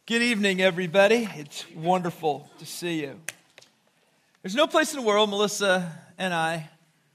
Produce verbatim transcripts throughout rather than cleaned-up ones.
Good evening, everybody. It's wonderful to see you. There's no place in the world Melissa and I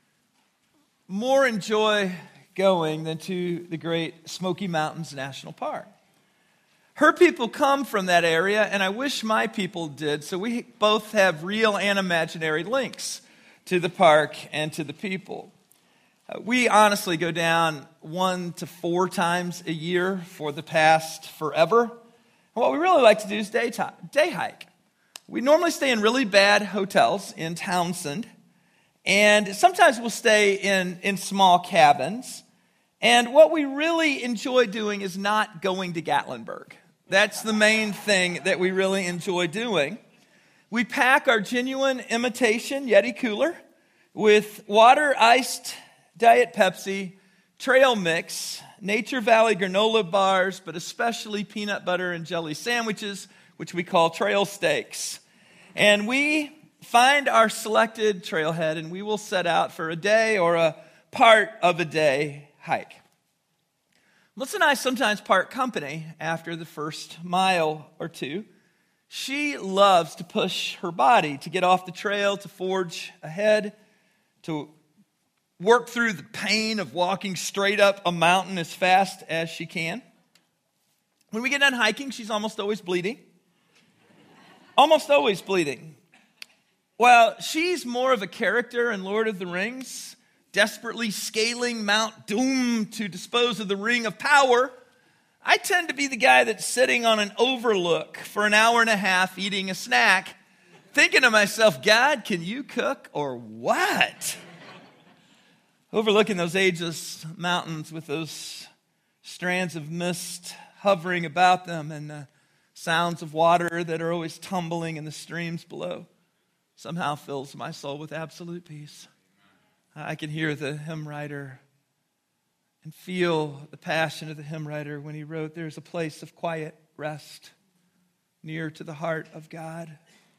more enjoy going than to the great Smoky Mountains National Park. Her people come from that area, and I wish my people did, so we both have real and imaginary links to the park and to the people. Uh, we honestly go down one to four times a year for the past forever. And what we really like to do is day, time, day hike. We normally stay in really bad hotels in Townsend, and sometimes we'll stay in, in small cabins. And what we really enjoy doing is not going to Gatlinburg. That's the main thing that we really enjoy doing. We pack our genuine imitation Yeti cooler with water-iced Diet Pepsi, trail mix, Nature Valley granola bars, but especially peanut butter and jelly sandwiches, which we call trail steaks. And we find our selected trailhead, and we will set out for a day or a part of a day hike. Melissa and I sometimes part company after the first mile or two. She loves to push her body to get off the trail, to forge ahead, to work through the pain of walking straight up a mountain as fast as she can. When we get done hiking, she's almost always bleeding. Almost always bleeding. While she's more of a character in Lord of the Rings, desperately scaling Mount Doom to dispose of the Ring of Power, I tend to be the guy that's sitting on an overlook for an hour and a half eating a snack, thinking to myself, God, can you cook or what? Overlooking those ageless mountains with those strands of mist hovering about them and the sounds of water that are always tumbling in the streams below somehow fills my soul with absolute peace. I can hear the hymn writer and feel the passion of the hymn writer when he wrote, "There's a place of quiet rest near to the heart of God."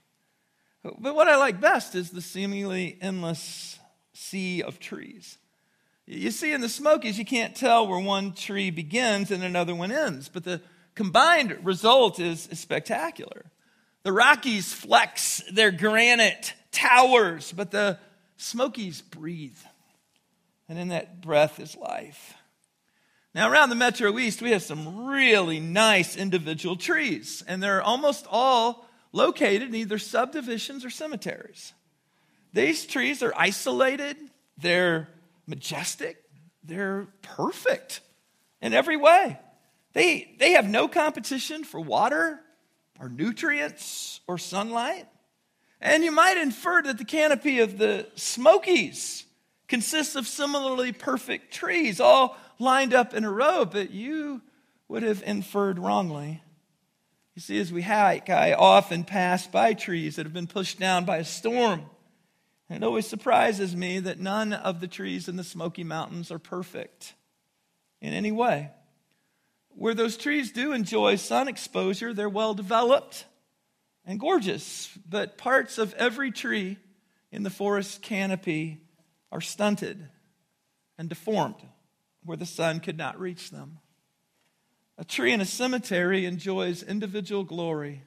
But what I like best is the seemingly endless sea of trees. You see, in the Smokies, you can't tell where one tree begins and another one ends, but the combined result is, is spectacular. The Rockies flex their granite towers, but the Smokies breathe, and in that breath is life. Now, around the Metro East, we have some really nice individual trees, and they're almost all located in either subdivisions or cemeteries. These trees are isolated, they're majestic, they're perfect in every way. They, they have no competition for water or nutrients or sunlight. And you might infer that the canopy of the Smokies consists of similarly perfect trees, all lined up in a row, but you would have inferred wrongly. You see, as we hike, I often pass by trees that have been pushed down by a storm. And it always surprises me that none of the trees in the Smoky Mountains are perfect in any way. Where those trees do enjoy sun exposure, they're well developed and gorgeous, but parts of every tree in the forest canopy are stunted and deformed where the sun could not reach them. A tree in a cemetery enjoys individual glory,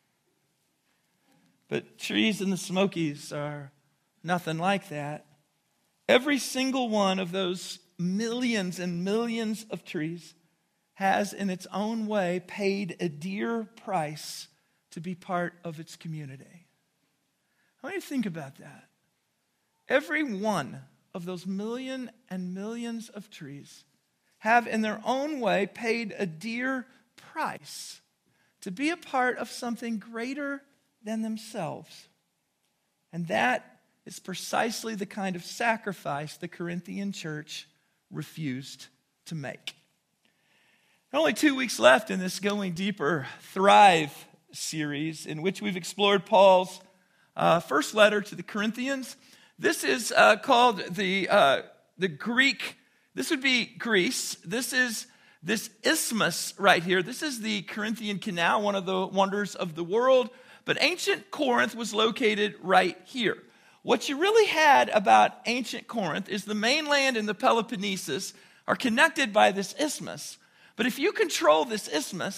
but trees in the Smokies are nothing like that. Every single one of those millions and millions of trees has in its own way paid a dear price to be part of its community. I want you to think about that. Every one of those million and millions of trees have in their own way paid a dear price to be a part of something greater than themselves. And that is precisely the kind of sacrifice the Corinthian church refused to make. Only two weeks left in this Going Deeper, Thrive series, in which we've explored Paul's uh, first letter to the Corinthians. This is uh, called the uh, the Greek. This would be Greece. This is this isthmus right here. This is the Corinthian Canal, one of the wonders of the world. But ancient Corinth was located right here. What you really had about ancient Corinth is the mainland and the Peloponnesus are connected by this isthmus. But if you control this isthmus,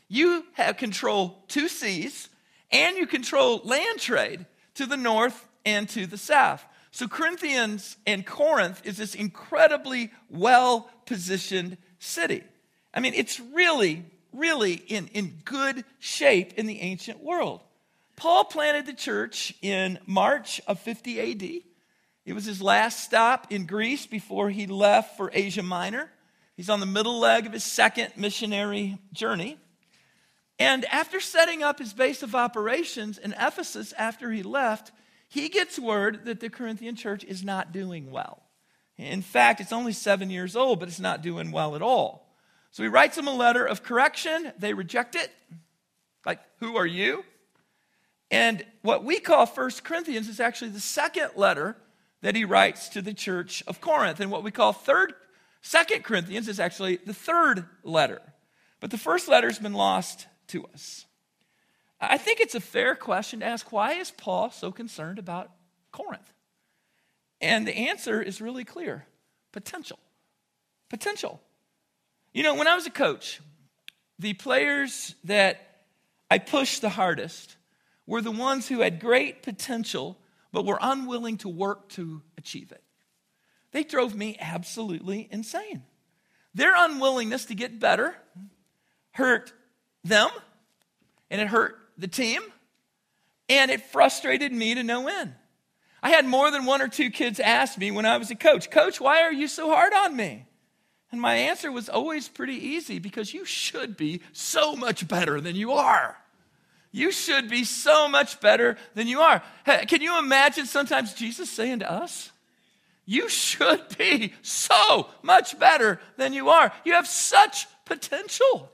you have control two seas, and you control land trade to the north and to the south. So Corinthians and Corinth is this incredibly well-positioned city. I mean, it's really, really in, in good shape in the ancient world. Paul planted the church in March of fifty A D. It was his last stop in Greece before he left for Asia Minor. He's on the middle leg of his second missionary journey. And after setting up his base of operations in Ephesus after he left, he gets word that the Corinthian church is not doing well. In fact, it's only seven years old, but it's not doing well at all. So he writes them a letter of correction. They reject it. Like, who are you? And what we call First Corinthians is actually the second letter that he writes to the church of Corinth. And what we call third, Second Corinthians is actually the third letter. But the first letter has been lost to us. I think it's a fair question to ask, why is Paul so concerned about Corinth? And the answer is really clear. Potential. Potential. You know, when I was a coach, the players that I pushed the hardest were the ones who had great potential but were unwilling to work to achieve it. They drove me absolutely insane. Their unwillingness to get better hurt them, and it hurt the team, and it frustrated me to no end. I had more than one or two kids ask me when I was a coach, Coach, why are you so hard on me? And my answer was always pretty easy, because you should be so much better than you are. You should be so much better than you are. Hey, can you imagine sometimes Jesus saying to us, you should be so much better than you are. You have such potential.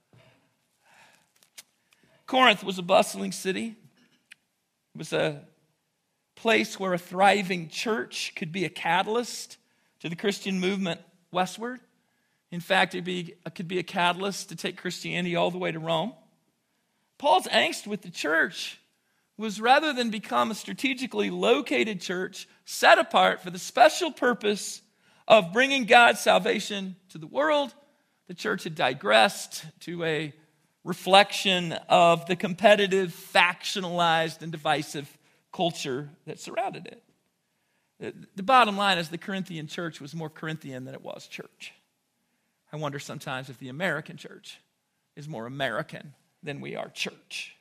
Corinth was a bustling city. It was a place where a thriving church could be a catalyst to the Christian movement westward. In fact, it, be, it could be a catalyst to take Christianity all the way to Rome. Paul's angst with the church was, rather than become a strategically located church set apart for the special purpose of bringing God's salvation to the world, the church had digressed to a reflection of the competitive, factionalized, and divisive culture that surrounded it. The bottom line is the Corinthian church was more Corinthian than it was church. I wonder sometimes if the American church is more American than we are church.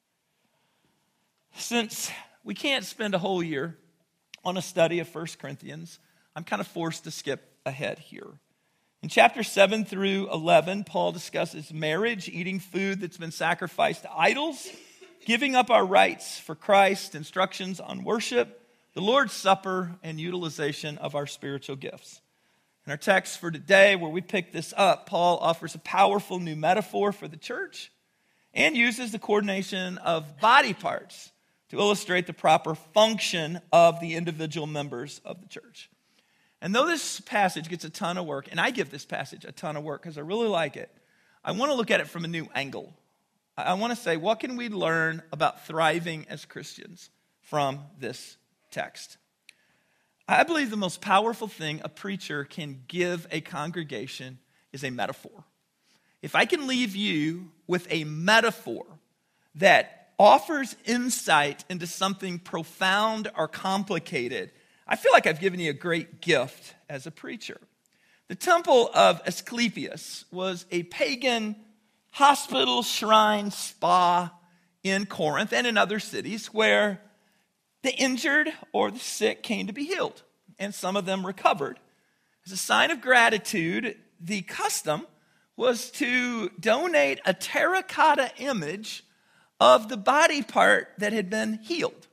Since we can't spend a whole year on a study of First Corinthians, I'm kind of forced to skip ahead here. In chapter seven through eleven, Paul discusses marriage, eating food that's been sacrificed to idols, giving up our rights for Christ, instructions on worship, the Lord's Supper, and utilization of our spiritual gifts. In our text for today, where we pick this up, Paul offers a powerful new metaphor for the church and uses the coordination of body parts to illustrate the proper function of the individual members of the church. And though this passage gets a ton of work, and I give this passage a ton of work because I really like it, I want to look at it from a new angle. I want to say, what can we learn about thriving as Christians from this text? I believe the most powerful thing a preacher can give a congregation is a metaphor. If I can leave you with a metaphor that offers insight into something profound or complicated, I feel like I've given you a great gift as a preacher. The temple of Asclepius was a pagan hospital, shrine, spa in Corinth and in other cities where the injured or the sick came to be healed, and some of them recovered. As a sign of gratitude, the custom was to donate a terracotta image of the body part that had been healed.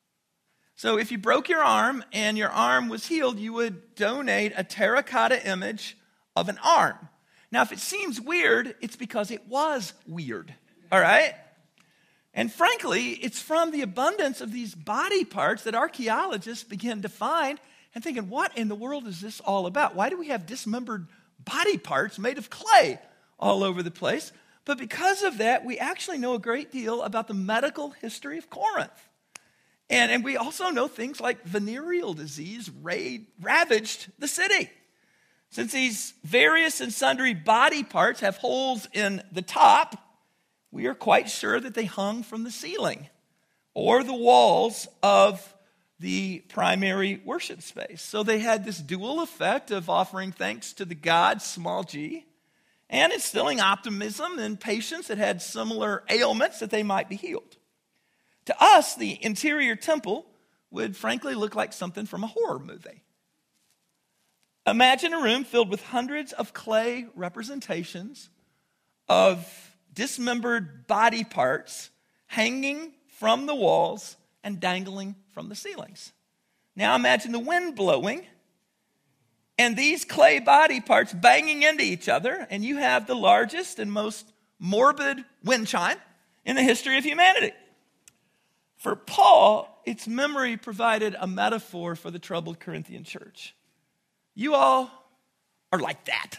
So if you broke your arm and your arm was healed, you would donate a terracotta image of an arm. Now, if it seems weird, it's because it was weird, all right? And frankly, it's from the abundance of these body parts that archaeologists begin to find and thinking, what in the world is this all about? Why do we have dismembered body parts made of clay all over the place? But because of that, we actually know a great deal about the medical history of Corinth. And, and we also know things like venereal disease raid, ravaged the city. Since these various and sundry body parts have holes in the top, we are quite sure that they hung from the ceiling or the walls of the primary worship space. So they had this dual effect of offering thanks to the God, small g, and instilling optimism and patience that had similar ailments that they might be healed. To us, the interior temple would frankly look like something from a horror movie. Imagine a room filled with hundreds of clay representations of dismembered body parts hanging from the walls and dangling from the ceilings. Now imagine the wind blowing and these clay body parts banging into each other, and you have the largest and most morbid wind chime in the history of humanity. For Paul, its memory provided a metaphor for the troubled Corinthian church. You all are like that.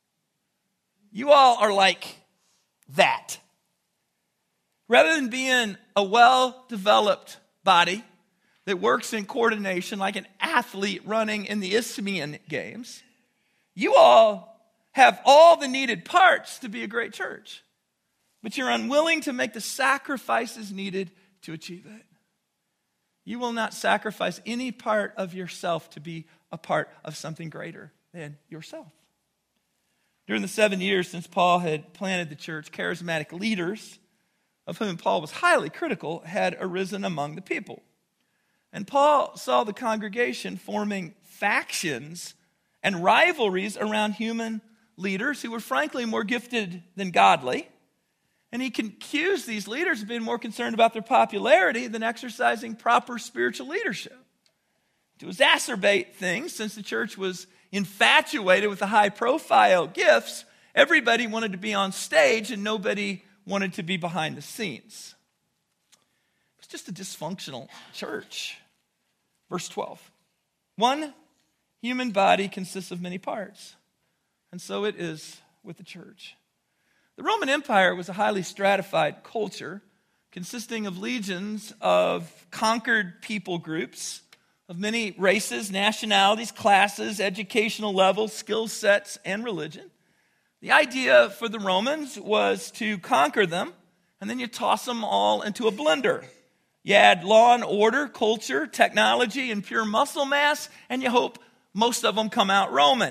You all are like that. Rather than being a well-developed body that works in coordination like an athlete running in the Isthmian Games, you all have all the needed parts to be a great church, but you're unwilling to make the sacrifices needed to achieve it. You will not sacrifice any part of yourself to be a part of something greater than yourself. During the seven years since Paul had planted the church, charismatic leaders, of whom Paul was highly critical, had arisen among the people. And Paul saw the congregation forming factions and rivalries around human leaders who were frankly more gifted than godly. And he accused these leaders of being more concerned about their popularity than exercising proper spiritual leadership. To exacerbate things, since the church was infatuated with the high-profile gifts, everybody wanted to be on stage and nobody wanted to be behind the scenes. It's just a dysfunctional church. Verse twelve. One human body consists of many parts, and so it is with the church. The Roman Empire was a highly stratified culture consisting of legions of conquered people groups of many races, nationalities, classes, educational levels, skill sets, and religion. The idea for the Romans was to conquer them, and then you toss them all into a blender. You add law and order, culture, technology, and pure muscle mass, and you hope most of them come out Roman.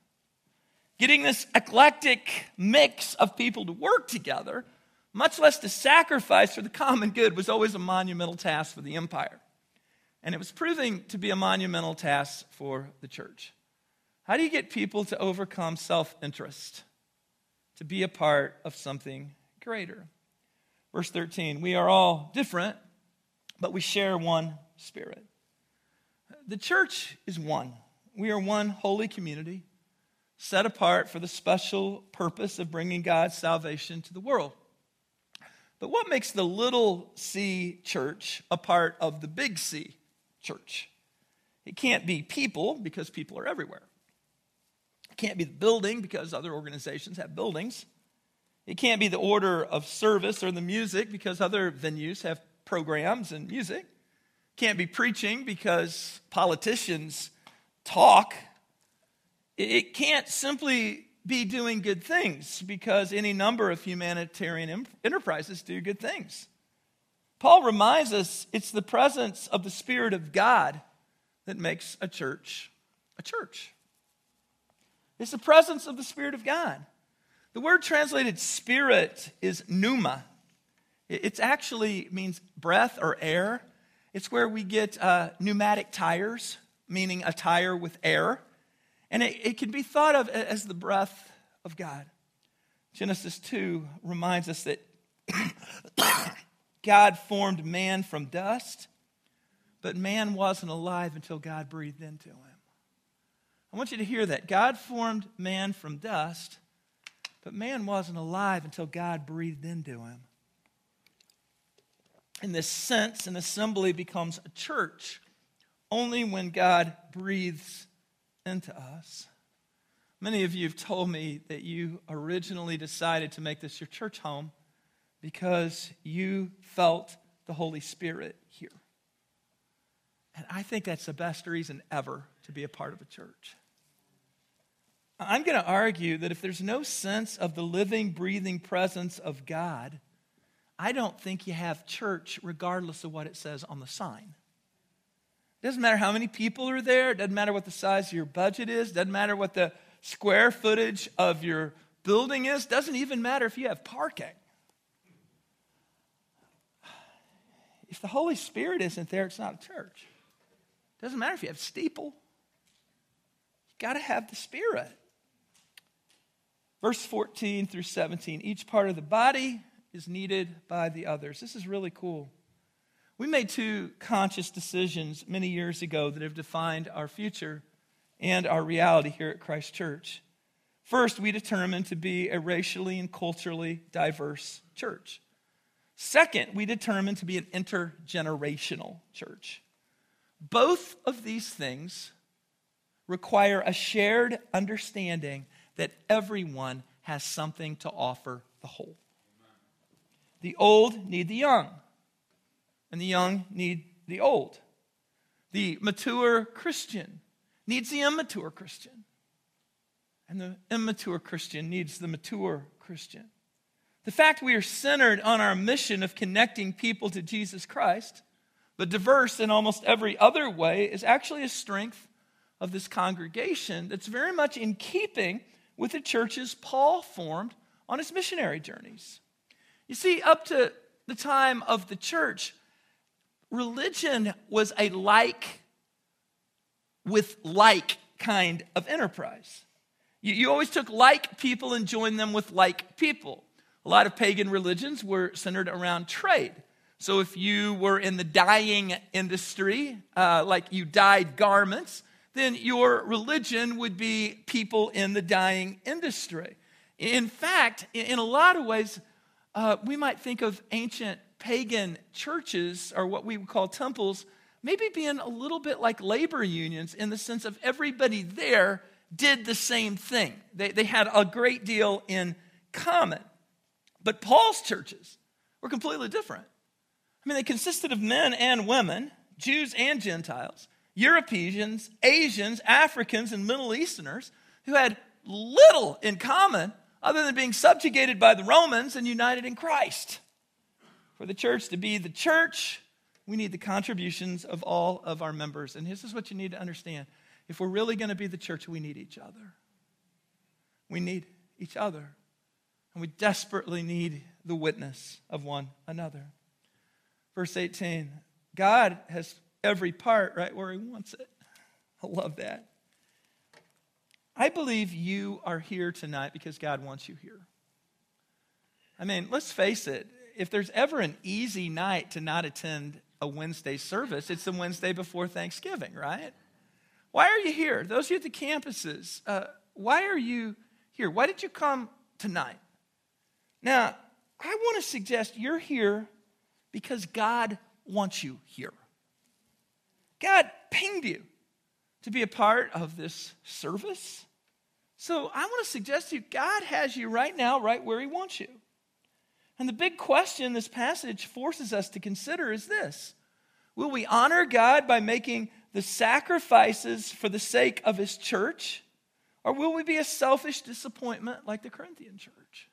Getting this eclectic mix of people to work together, much less to sacrifice for the common good, was always a monumental task for the empire. And it was proving to be a monumental task for the church. How do you get people to overcome self-interest, to be a part of something greater? Verse thirteen, we are all different, but we share one spirit. The church is one. We are one holy community, set apart for the special purpose of bringing God's salvation to the world. But what makes the little C church a part of the big C church? It can't be people, because people are everywhere. It can't be the building, because other organizations have buildings. It can't be the order of service or the music, because other venues have programs and music. It can't be preaching, because politicians talk. It can't simply be doing good things, because any number of humanitarian enterprises do good things. Paul reminds us it's the presence of the Spirit of God that makes a church a church. It's the presence of the Spirit of God. The word translated spirit is pneuma. It actually means breath or air. It's where we get uh, pneumatic tires, meaning a tire with air. And it, it can be thought of as the breath of God. Genesis two reminds us that God formed man from dust, but man wasn't alive until God breathed into him. I want you to hear that. God formed man from dust, but man wasn't alive until God breathed into him. In this sense, an assembly becomes a church only when God breathes into us. Many of you have told me that you originally decided to make this your church home because you felt the Holy Spirit here. And I think that's the best reason ever to be a part of a church. I'm going to argue that if there's no sense of the living, breathing presence of God I don't think you have church regardless of what it says on the sign. It doesn't matter how many people are there. It doesn't matter what the size of your budget is. It doesn't matter what the square footage of your building is. It doesn't even matter if you have parking. If the Holy Spirit isn't there, it's not a church. It doesn't matter if you have a steeple. You've got to have the Spirit. Verse fourteen through seventeen, each part of the body is needed by the others. This is really cool. We made two conscious decisions many years ago that have defined our future and our reality here at Christ Church. First, we determined to be a racially and culturally diverse church. Second, we determined to be an intergenerational church. Both of these things require a shared understanding that everyone has something to offer the whole. The old need the young, and the young need the old. The mature Christian needs the immature Christian, and the immature Christian needs the mature Christian. The fact we are centered on our mission of connecting people to Jesus Christ, but diverse in almost every other way, is actually a strength of this congregation that's very much in keeping with the churches Paul formed on his missionary journeys. You see, up to the time of the church, religion was a like with like kind of enterprise. You, you always took like people and joined them with like people. A lot of pagan religions were centered around trade. So if you were in the dyeing industry, uh, like you dyed garments, then your religion would be people in the dyeing industry. In fact, in a lot of ways, uh, we might think of ancient pagan churches, or what we would call temples, maybe being a little bit like labor unions in the sense of everybody there did the same thing. They, they had a great deal in common. But Paul's churches were completely different. I mean, they consisted of men and women, Jews and Gentiles, Europeans, Asians, Africans, and Middle Easterners who had little in common other than being subjugated by the Romans and united in Christ. For the church to be the church, we need the contributions of all of our members. And this is what you need to understand. If we're really going to be the church, we need each other. We need each other. And we desperately need the witness of one another. Verse eighteen, God has every part right where he wants it. I love that. I believe you are here tonight because God wants you here. I mean, let's face it. If there's ever an easy night to not attend a Wednesday service, it's the Wednesday before Thanksgiving, right? Why are you here? Those of you at the campuses, uh, why are you here? Why did you come tonight? Now, I want to suggest you're here because God wants you here. God pinged you to be a part of this service. So I want to suggest to you, God has you right now, right where he wants you. And the big question this passage forces us to consider is this: will we honor God by making the sacrifices for the sake of his church? Or will we be a selfish disappointment like the Corinthian church?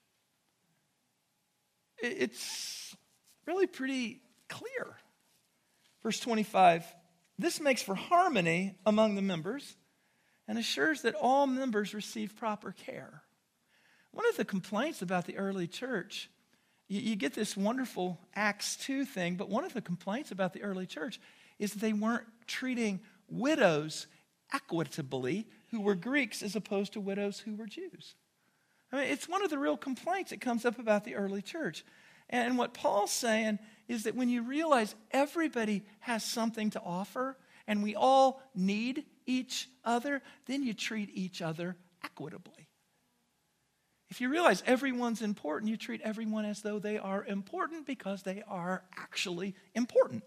It's really pretty clear. Verse twenty-five, this makes for harmony among the members and assures that all members receive proper care. One of the complaints about the early church, you, you get this wonderful Acts two thing, but one of the complaints about the early church is that they weren't treating widows equitably who were Greeks as opposed to widows who were Jews. I mean, it's one of the real complaints that comes up about the early church. And what Paul's saying is that when you realize everybody has something to offer and we all need each other, then you treat each other equitably. If you realize everyone's important, you treat everyone as though they are important because they are actually important.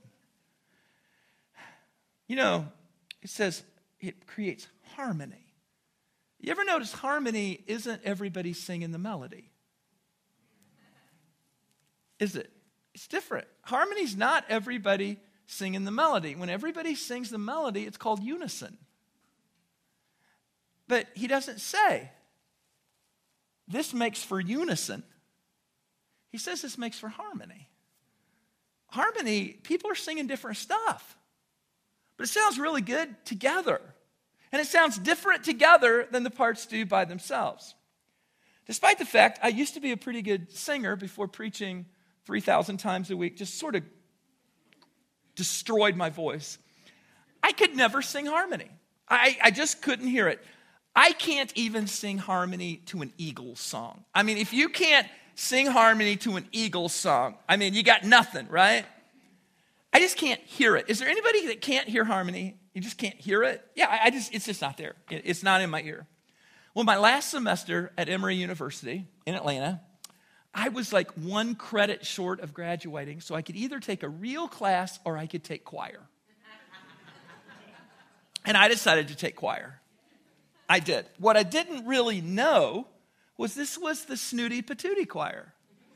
You know, it says it creates harmony. You ever notice harmony isn't everybody singing the melody? Is it? It's different. Harmony's not everybody singing the melody. When everybody sings the melody, it's called unison. But he doesn't say, this makes for unison. He says this makes for harmony. Harmony, people are singing different stuff, but it sounds really good together. And it sounds different together than the parts do by themselves. Despite the fact I used to be a pretty good singer before preaching three thousand times a week, just sort of destroyed my voice. I could never sing harmony. I, I just couldn't hear it. I can't even sing harmony to an Eagles song. I mean, if you can't sing harmony to an Eagles song, I mean, you got nothing, right? I just can't hear it. Is there anybody that can't hear harmony? You just can't hear it? Yeah, I, I just, it's just not there. It, it's not in my ear. Well, my last semester at Emory University in Atlanta, I was like one credit short of graduating, so I could either take a real class or I could take choir. And I decided to take choir. I did. What I didn't really know was this was the Snooty Patootie Choir.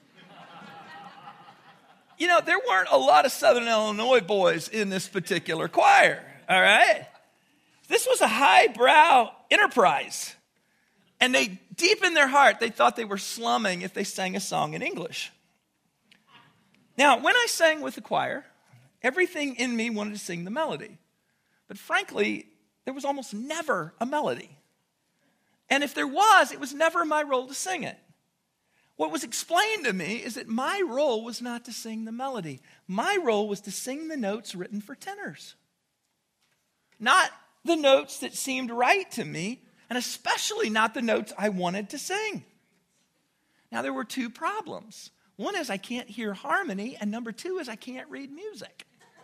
You know, there weren't a lot of Southern Illinois boys in this particular choir, all right? This was a highbrow enterprise. And they, deep in their heart, they thought they were slumming if they sang a song in English. Now, when I sang with the choir, everything in me wanted to sing the melody. But frankly, there was almost never a melody. And if there was, it was never my role to sing it. What was explained to me is that my role was not to sing the melody. My role was to sing the notes written for tenors. Not the notes that seemed right to me, and especially not the notes I wanted to sing. Now, there were two problems. One is I can't hear harmony, and number two is I can't read music.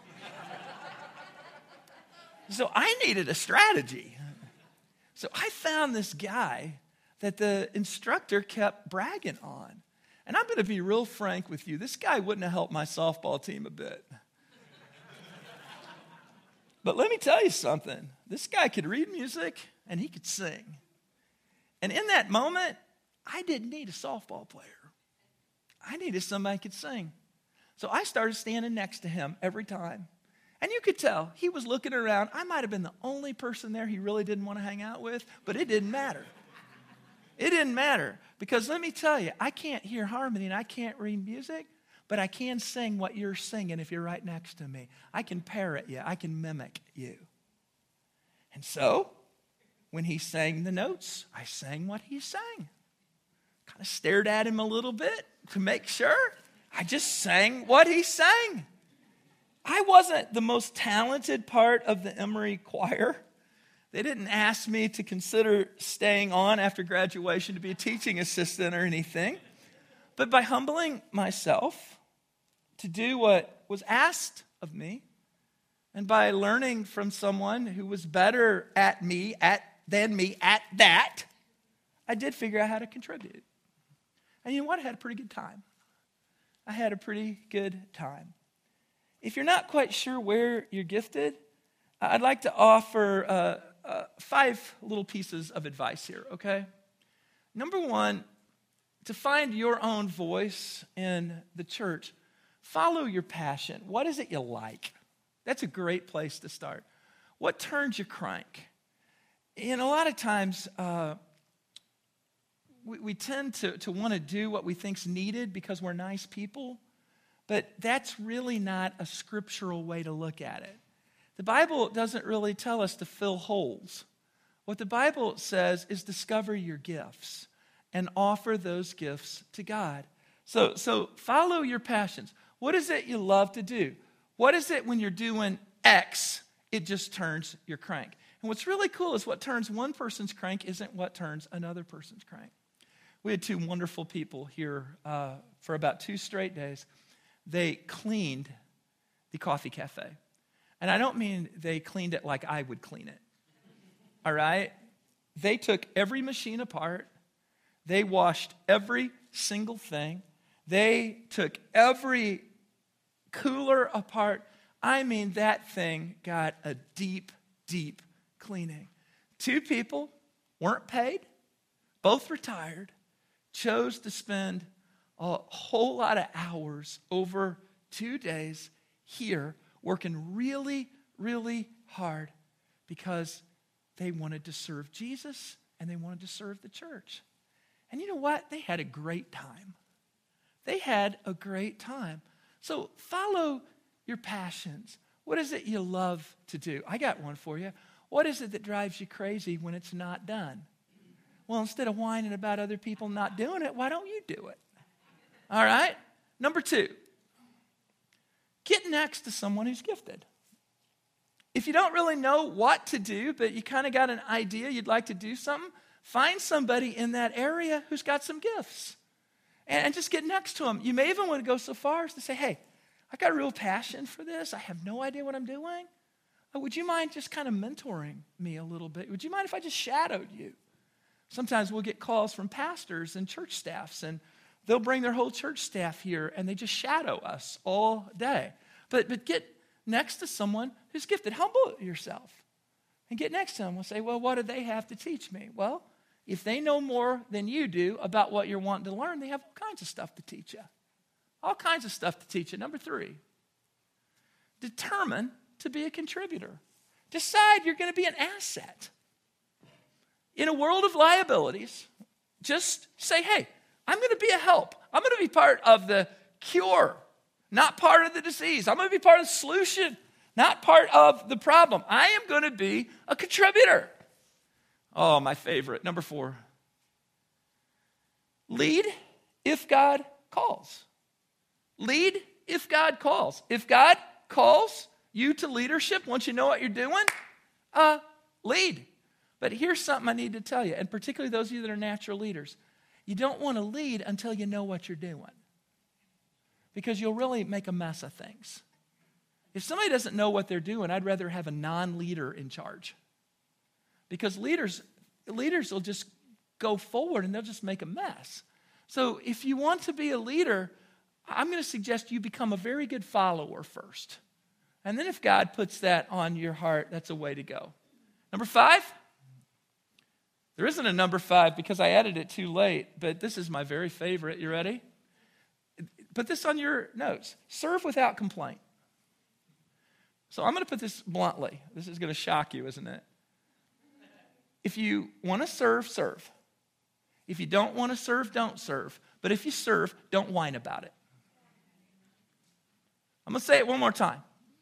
So I needed a strategy. So I found this guy that the instructor kept bragging on. And I'm going to be real frank with you. This guy wouldn't have helped my softball team a bit. But let me tell you something. This guy could read music and he could sing. And in that moment, I didn't need a softball player. I needed somebody who could sing. So I started standing next to him every time. And you could tell he was looking around. I might have been the only person there he really didn't want to hang out with, but it didn't matter. It didn't matter because let me tell you, I can't hear harmony and I can't read music, but I can sing what you're singing if you're right next to me. I can parrot you. I can mimic you. And so when he sang the notes, I sang what he sang. Kind of stared at him a little bit to make sure. I just sang what he sang. I wasn't the most talented part of the Emory choir. They didn't ask me to consider staying on after graduation to be a teaching assistant or anything. But by humbling myself to do what was asked of me, and by learning from someone who was better at me at than me at that, I did figure out how to contribute. And you know what? I had a pretty good time. I had a pretty good time. If you're not quite sure where you're gifted, I'd like to offer uh, uh, five little pieces of advice here, okay? Number one, to find your own voice in the church, follow your passion. What is it you like? That's a great place to start. What turns your crank? And a lot of times, uh, we, we tend to, to want to do what we think's needed because we're nice people. But that's really not a scriptural way to look at it. The Bible doesn't really tell us to fill holes. What the Bible says is discover your gifts and offer those gifts to God. So, so follow your passions. What is it you love to do? What is it when you're doing X, it just turns your crank? And what's really cool is what turns one person's crank isn't what turns another person's crank. We had two wonderful people here uh, for about two straight days. They cleaned the coffee cafe. And I don't mean they cleaned it like I would clean it. All right? They took every machine apart. They washed every single thing. They took every cooler apart. I mean, that thing got a deep, deep cleaning. Two people weren't paid, both retired, chose to spend a whole lot of hours over two days here working really, really hard because they wanted to serve Jesus and they wanted to serve the church. And you know what? They had a great time. They had a great time. So follow your passions. What is it you love to do? I got one for you. What is it that drives you crazy when it's not done? Well, instead of whining about other people not doing it, why don't you do it? All right? Number two, get next to someone who's gifted. If you don't really know what to do, but you kind of got an idea you'd like to do something, find somebody in that area who's got some gifts. And just get next to them. You may even want to go so far as to say, hey, I got a real passion for this. I have no idea what I'm doing. Oh, would you mind just kind of mentoring me a little bit? Would you mind if I just shadowed you? Sometimes we'll get calls from pastors and church staffs, and they'll bring their whole church staff here, and they just shadow us all day. But, but get next to someone who's gifted. Humble yourself and get next to them. We'll say, well, what do they have to teach me? Well, if they know more than you do about what you're wanting to learn, they have all kinds of stuff to teach you. All kinds of stuff to teach you. Number three, determine to be a contributor. Decide you're going to be an asset. In a world of liabilities, just say, hey, I'm going to be a help. I'm going to be part of the cure, not part of the disease. I'm going to be part of the solution, not part of the problem. I am going to be a contributor. Oh, my favorite. Number four. Lead if God calls. Lead if God calls. If God calls you to leadership, once you know what you're doing, uh, lead. But here's something I need to tell you, and particularly those of you that are natural leaders. You don't want to lead until you know what you're doing, because you'll really make a mess of things. If somebody doesn't know what they're doing, I'd rather have a non-leader in charge, because leaders, leaders will just go forward and they'll just make a mess. So if you want to be a leader, I'm going to suggest you become a very good follower first. And then if God puts that on your heart, that's a way to go. Number five. There isn't a number five because I added it too late, but this is my very favorite. You ready? Put this on your notes. Serve without complaint. So I'm going to put this bluntly. This is going to shock you, isn't it? If you want to serve, serve. If you don't want to serve, don't serve. But if you serve, don't whine about it. I'm going to say it one more time.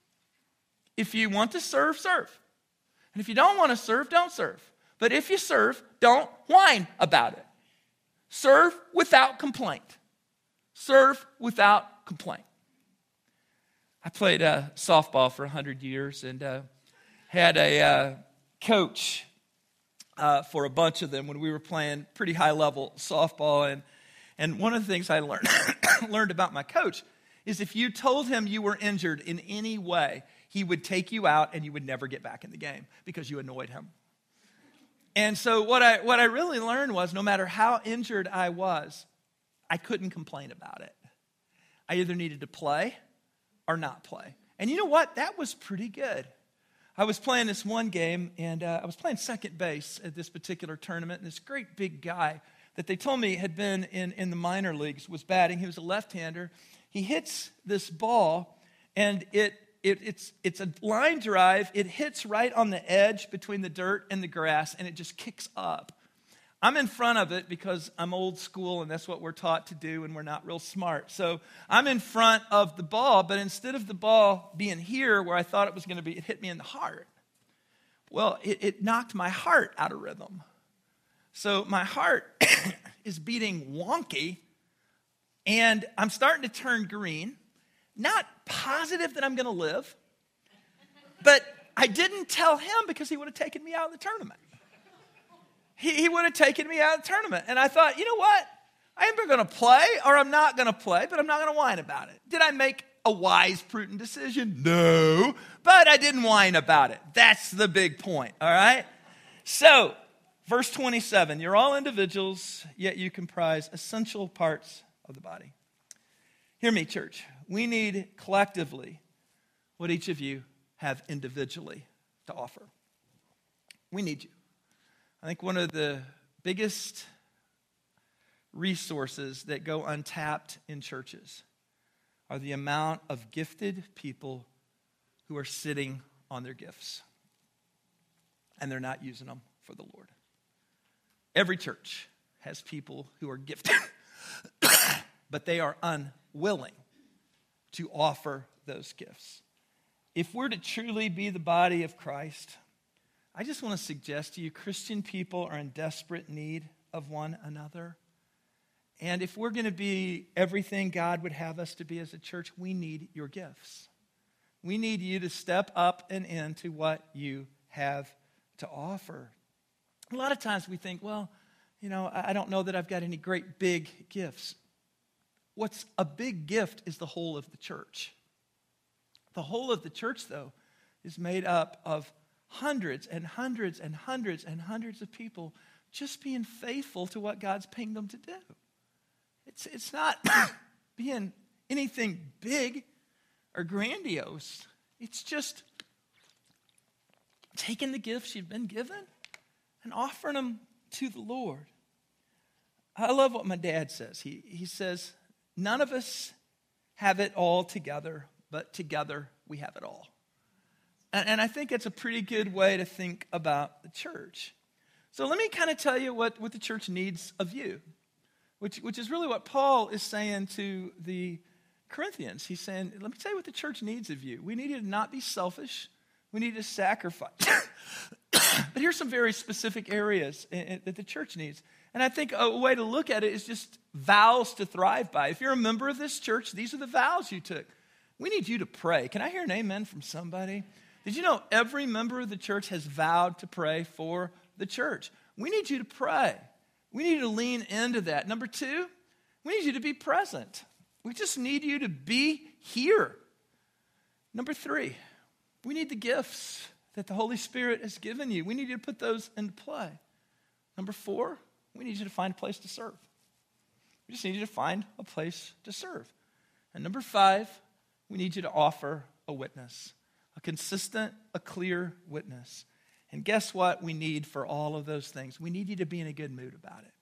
If you want to serve, serve. And if you don't want to serve, don't serve. But if you serve, don't whine about it. Serve without complaint. Serve without complaint. I played uh, softball for one hundred years and uh, had a uh, coach uh, for a bunch of them when we were playing pretty high-level softball. And, and one of the things I learned, learned about my coach is if you told him you were injured in any way, he would take you out and you would never get back in the game because you annoyed him. And so what I what I really learned was no matter how injured I was, I couldn't complain about it. I either needed to play or not play. And you know what? That was pretty good. I was playing this one game, and uh, I was playing second base at this particular tournament, and this great big guy that they told me had been in, in the minor leagues was batting. He was a left-hander. He hits this ball, and it It, it's, it's a line drive. It hits right on the edge between the dirt and the grass, and it just kicks up. I'm in front of it because I'm old school, and that's what we're taught to do, and we're not real smart. So I'm in front of the ball, but instead of the ball being here where I thought it was going to be, it hit me in the heart. Well, it, it knocked my heart out of rhythm. So my heart is beating wonky, and I'm starting to turn green. Not positive that I'm going to live, but I didn't tell him because he would have taken me out of the tournament. He, he would have taken me out of the tournament. And I thought, you know what? I'm either going to play or I'm not going to play, but I'm not going to whine about it. Did I make a wise, prudent decision? No, but I didn't whine about it. That's the big point, all right? So, verse twenty-seven, you're all individuals, yet you comprise essential parts of the body. Hear me, church. We need collectively what each of you have individually to offer. We need you. I think one of the biggest resources that go untapped in churches are the amount of gifted people who are sitting on their gifts and they're not using them for the Lord. Every church has people who are gifted but they are unwilling to offer those gifts. If we're to truly be the body of Christ, I just want to suggest to you, Christian people are in desperate need of one another. And if we're going to be everything God would have us to be as a church, we need your gifts. We need you to step up and into what you have to offer. A lot of times we think, well, you know, I don't know that I've got any great big gifts. What's a big gift is the whole of the church. The whole of the church, though, is made up of hundreds and hundreds and hundreds and hundreds of people just being faithful to what God's paying them to do. It's, it's not being anything big or grandiose. It's just taking the gifts you've been given and offering them to the Lord. I love what my dad says. He, he says, none of us have it all together, but together we have it all. And, and I think that's a pretty good way to think about the church. So let me kind of tell you what, what the church needs of you, which, which is really what Paul is saying to the Corinthians. He's saying, let me tell you what the church needs of you. We need you to not be selfish. We need to sacrifice. But here's some very specific areas in, in, that the church needs. And I think a way to look at it is just vows to thrive by. If you're a member of this church, these are the vows you took. We need you to pray. Can I hear an amen from somebody? Did you know every member of the church has vowed to pray for the church? We need you to pray. We need you to lean into that. Number two, we need you to be present. We just need you to be here. Number three, we need the gifts that the Holy Spirit has given you. We need you to put those into play. Number four, we need you to find a place to serve. We just need you to find a place to serve. And number five, we need you to offer a witness, a consistent, a clear witness. And guess what we need for all of those things? We need you to be in a good mood about it.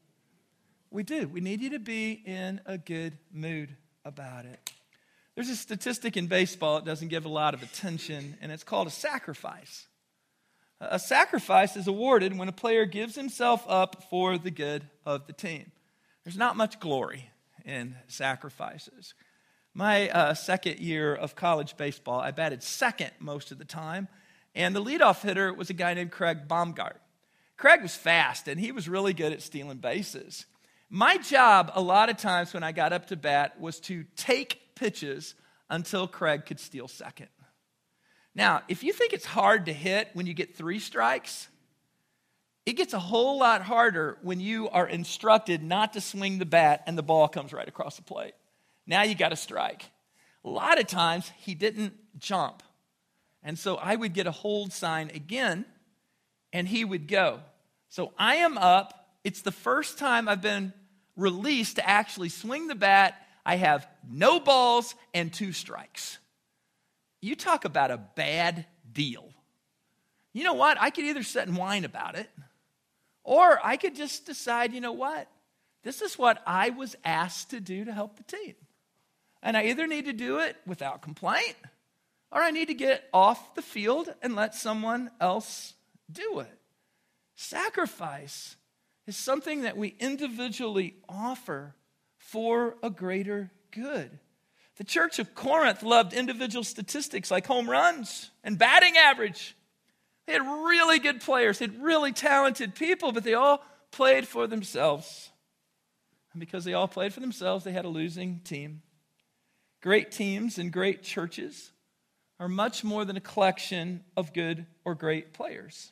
We do. We need you to be in a good mood about it. There's a statistic in baseball that doesn't give a lot of attention, and it's called a sacrifice. A sacrifice is awarded when a player gives himself up for the good of the team. There's not much glory in sacrifices. My uh, second year of college baseball, I batted second most of the time, and the leadoff hitter was a guy named Craig Baumgart. Craig was fast, and he was really good at stealing bases. My job, a lot of times when I got up to bat, was to take pitches until Craig could steal second. Now, if you think it's hard to hit when you get three strikes, it gets a whole lot harder when you are instructed not to swing the bat and the ball comes right across the plate. Now you got to strike. A lot of times he didn't jump. And so I would get a hold sign again and he would go. So I am up. It's the first time I've been released to actually swing the bat. I have no balls and two strikes. You talk about a bad deal. You know what? I could either sit and whine about it, or I could just decide, you know what? This is what I was asked to do to help the team. And I either need to do it without complaint, or I need to get off the field and let someone else do it. Sacrifice is something that we individually offer for a greater good. The church of Corinth loved individual statistics like home runs and batting average. They had really good players, they had really talented people, but they all played for themselves. And because they all played for themselves, they had a losing team. Great teams and great churches are much more than a collection of good or great players.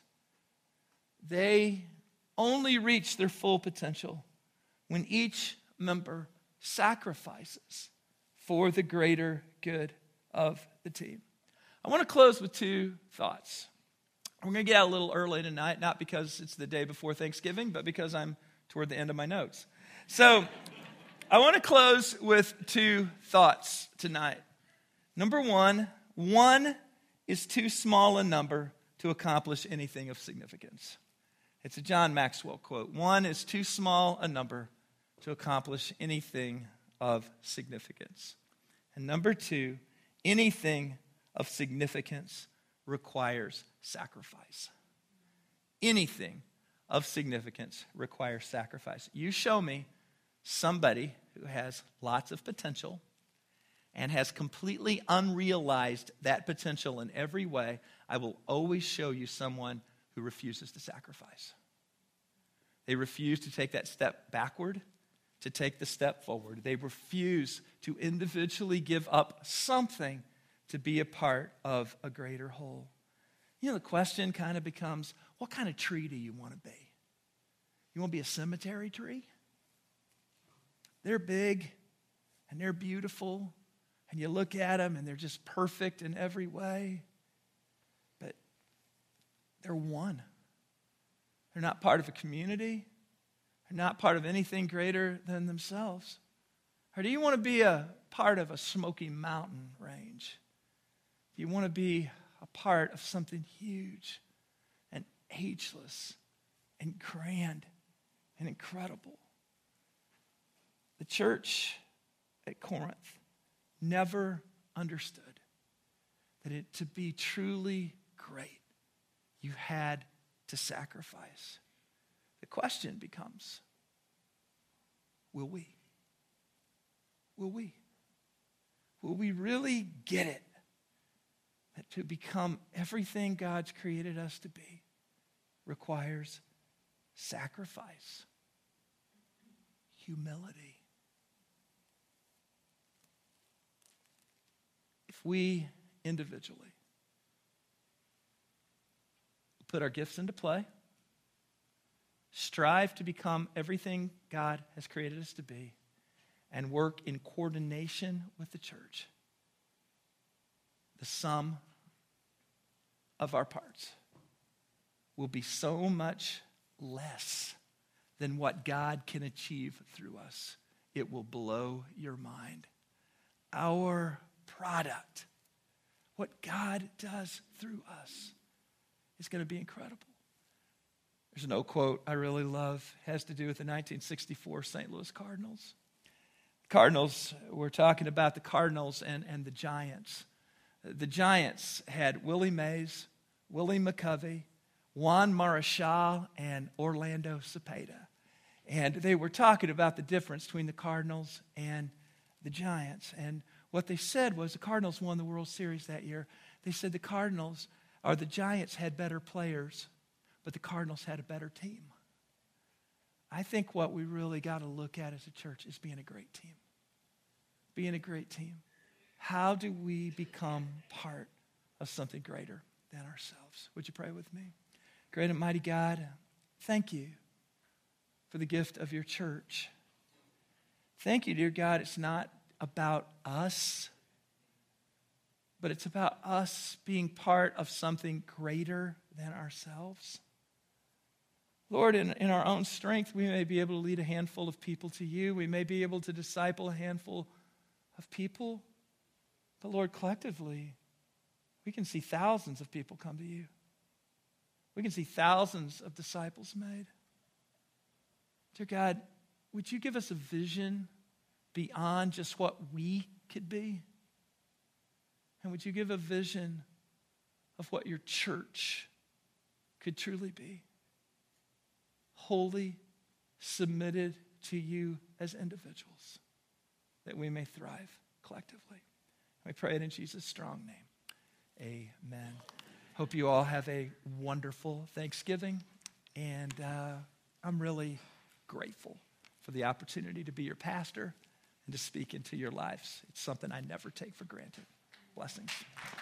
They only reach their full potential when each member sacrifices for the greater good of the team. I want to close with two thoughts. We're going to get out a little early tonight, not because it's the day before Thanksgiving, but because I'm toward the end of my notes. So I want to close with two thoughts tonight. Number one, one is too small a number to accomplish anything of significance. It's a John Maxwell quote. One is too small a number to accomplish anything of significance. And number two, anything of significance requires sacrifice. Anything of significance requires sacrifice. You show me somebody who has lots of potential and has completely unrealized that potential in every way, I will always show you someone who refuses to sacrifice. They refuse to take that step backward, to take the step forward. They refuse to individually give up something to be a part of a greater whole. You know, the question kind of becomes, what kind of tree do you want to be? You want to be a cemetery tree? They're big and they're beautiful, and you look at them and they're just perfect in every way, but they're one. They're not part of a community. They're not part of anything greater than themselves. Or do you want to be a part of a Smoky Mountain range? Do you want to be a part of something huge and ageless and grand and incredible? The church at Corinth never understood that it, to be truly great, you had to sacrifice. The question becomes, will we? Will we? Will we really get it? That to become everything God's created us to be requires sacrifice, humility. If we individually put our gifts into play, strive to become everything God has created us to be, and work in coordination with the church, the sum of our parts will be so much less than what God can achieve through us. It will blow your mind. Our product, what God does through us, is going to be incredible. There's an old quote I really love. It has to do with the nineteen sixty-four Saint Louis Cardinals. Cardinals, we're talking about the Cardinals and, and the Giants. The Giants had Willie Mays, Willie McCovey, Juan Marichal, and Orlando Cepeda. And they were talking about the difference between the Cardinals and the Giants. And what they said was the Cardinals won the World Series that year. They said the Cardinals, or the Giants, had better players, but the Cardinals had a better team. I think what we really got to look at as a church is being a great team. Being a great team. How do we become part of something greater than ourselves? Would you pray with me? Great and mighty God, thank you for the gift of your church. Thank you, dear God, it's not about us, but it's about us being part of something greater than ourselves. Lord, in, in our own strength, we may be able to lead a handful of people to you. We may be able to disciple a handful of people. But Lord, collectively, we can see thousands of people come to you. We can see thousands of disciples made. Dear God, would you give us a vision beyond just what we could be? And would you give a vision of what your church could truly be? Wholly submitted to you as individuals, that we may thrive collectively. We pray it in Jesus' strong name. Amen. Hope you all have a wonderful Thanksgiving, and uh, I'm really grateful for the opportunity to be your pastor and to speak into your lives. It's something I never take for granted. Blessings.